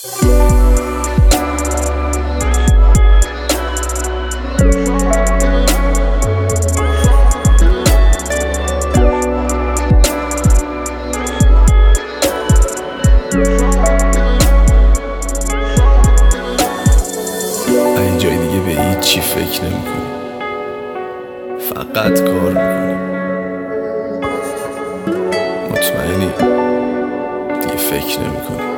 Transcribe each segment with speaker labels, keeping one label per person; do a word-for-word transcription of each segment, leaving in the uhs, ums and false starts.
Speaker 1: این جای دیگه به هیچی فکر نمی کنی، فقط کار میکنی. مطمئنی دیگه فکر نمی کنی؟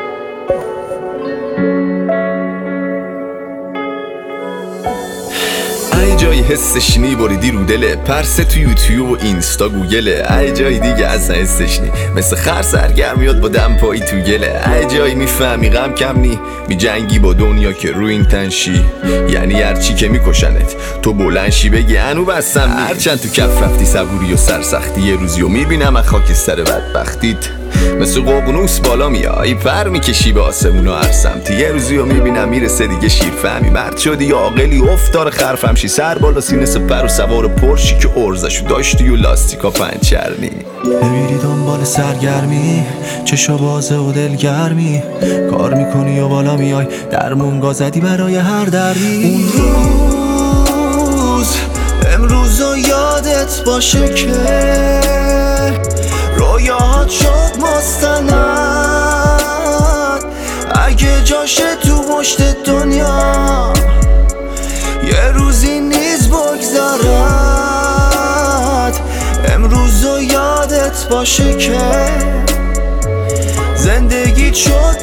Speaker 1: ای جایی حسش نی بریدی رو دله، پرسه تو یوتیوب و اینستا گوگله. ای جایی دیگه اصلا حسش نی، مثل خر سرگرم میاد با دم پایی تو گله. ای جایی میفهمی غم کم نی، می جنگی با دنیا که رو این تنشی. یعنی هرچی که میکشنت تو بلنشی بگی انو بستم نی. هرچند تو کف رفتی صبوری و سرسختی، یه روزی و میبینم از خاکستر بدبختیت. مثل ققنوس بالا میای پر میکشی به آسمون و هر سمتی. یه روزی رو میبینم میرسه دیگه شیر فهمی، مرد شدی یا عاقلی افتار خرفمشی. سر بالا سینه سپر و سوار پرشی که ارزشو داشتی و لاستیکا پنچرنی.
Speaker 2: نمیری دنبال سرگرمی، چشا بازه و دلگرمی. کار میکنی و بالا میای در مونگا زدی برای هر دردی. اون روز امروز و یادت باشه که رویاهات شد مستند. اگه جاشه تو مشت دنیا یه روزی نیز بگذارد. امروز و یادت باشه که زندگی شد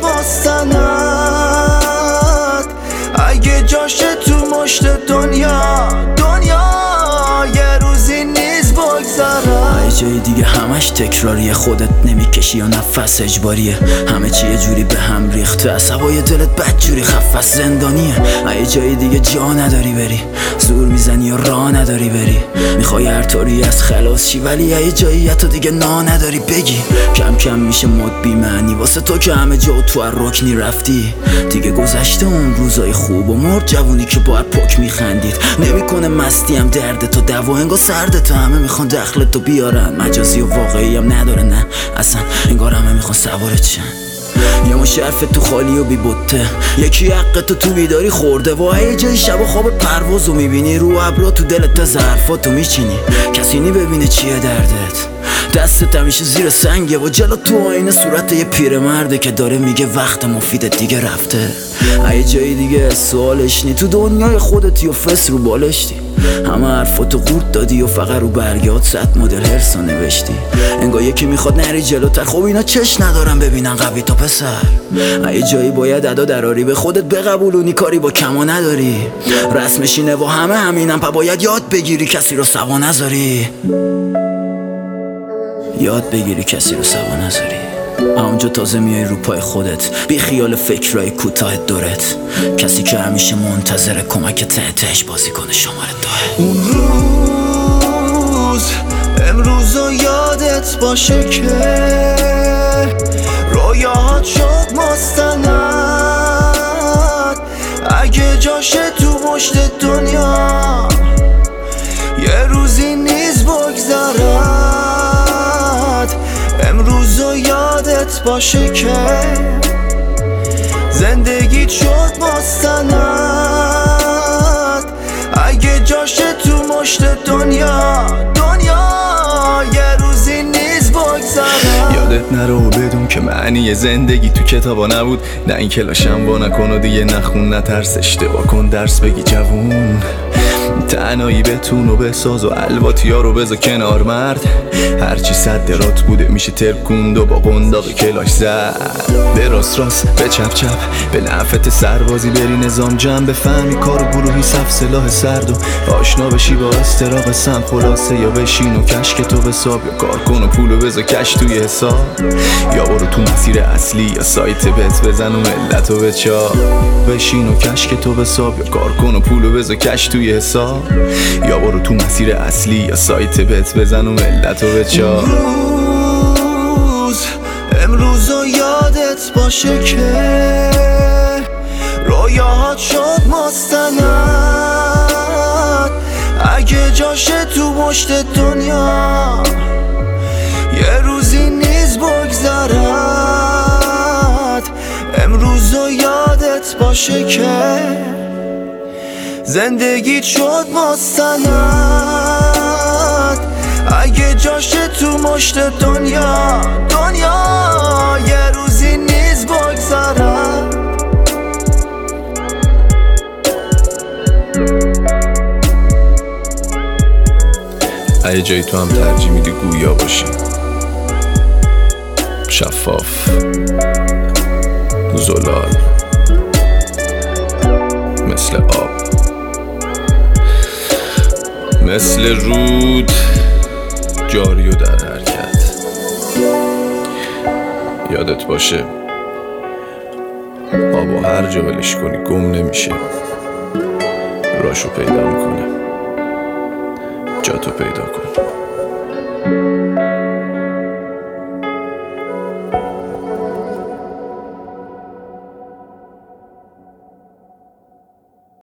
Speaker 2: مستند. اگه جاشه تو مشت دنیا دنیا یه روزی نیز بگذارد.
Speaker 3: ای جای دیگه همش تکراریه، خودت نمیکشی یا نفس اجباریه. همه چی یه جوری به هم ریخته، عصبای دلت بدجوری خفت زندانیه. ای جای دیگه جا نداری بری، زور میزنی یا راه نداری بری. میخوای هر طوری از خلاص شی، ولی ای جایی تو دیگه نا نداری بگی. کم کم میشه مد بی معنی واسه تو که همه جا تو هر رکنی رفتی. دیگه گذشته اون روزای خوب و مرد جوونی که با هر پک میخندید. نمیکنه مستی هم درد تو دوا، انگار سرد تو همه میخوان دخل تو بیارن. مجازی و واقعی هم نداره نه اصلا، انگار همه میخوان سوارت شن. یه مش حرف تو خالی و بی بوته، یکی حق تو تو بیداری خورده. و هی جای شب و خواب پروازو میبینی، رو ابرا تو دلت ظرفاتو میچینی. کسی نی ببینه چیه دردت، دستت همیشه زیر سنگه و جلو تو آینه صورت یه پیرمرده که داره میگه وقت مفیدت دیگه رفته. ای جای دیگه سوالش نی، تو دنیای خودتی و فس رو بالشتی. همه حرفاتو قورت دادی و فقط رو برگات صد مدل هرسا نوشتی. انگار یکی میخواد نری جلوتر، خب اینا چش ندارم ببینن قوی تا پسر. ای جایی باید ادا دراری، به خودت بقبولونی کاری با کما نداری. رسمش اینه و همه همینم، پا باید یاد بگیری کسی رو سوا نذاری. یاد بگیری کسی رو سوا نذاری. اونجا تازه میای رو پای خودت، بی خیال فکرای کوتاه دورت. کسی که همیشه منتظر کمک ته تهش بازی کنه شماره داه.
Speaker 2: اون روز امروز و یادت باشه که رویاهات شد مستند. اگه جاشه تو مشت دنیا یه روزی نیز بگذارد. امروز و یادت باشه که زندگی شد مستند. اگه جاشه تو مشت دنیا دنیا یه روزی نیز بگذارد.
Speaker 1: یادت نره و بدون که معنی زندگی تو کتابا نبود. نه این کلاشم با نکن و دیگه نخون، نترس اشتباه کن درس بگی جوون. تنهایی بتون و بساز و الواطیا رو بذار کنار مرد. هرچی صد درات بوده میشه ترکوند و با قنداق کلاش زد. به راست راست به چپ چپ به نفت سربازی بری نظام جمع. بفهمی کار گروهی صف سلاح سرد و آشنا بشی با استراق سم. خلاصه یا بشین و کشک تو بساب، یا کار کن و پولو بذار کش توی حساب. یا برو تو مسیر اصلی یا سایت بت بزن و ملتو بچا. بشین و کشک تو بساب، یا کار کن و پولو بذار کش توی حساب. یا برو تو مسیر اصلی یا سایت بت بزن و ملتو بچا.
Speaker 2: امروز امروز و یادت باشه که رویاهات شد مستند. اگه جاشه تو مشت دنیا یه روزی نیز بگذارد. امروز و باشه که زندگیت شد مستند، اگه جاشه تو مشت دنیا دنیا یه روزی نیز بگذارد.
Speaker 1: اگه جایی تو هم ترجیح میدی گویا باشی، شفاف، زلال، مثل آب، مثل رود جاری و در حرکت. یادت باشه آب و هر جا ولش کنی گم نمیشه، راشو پیدا میکنه، جاتو پیدا کن.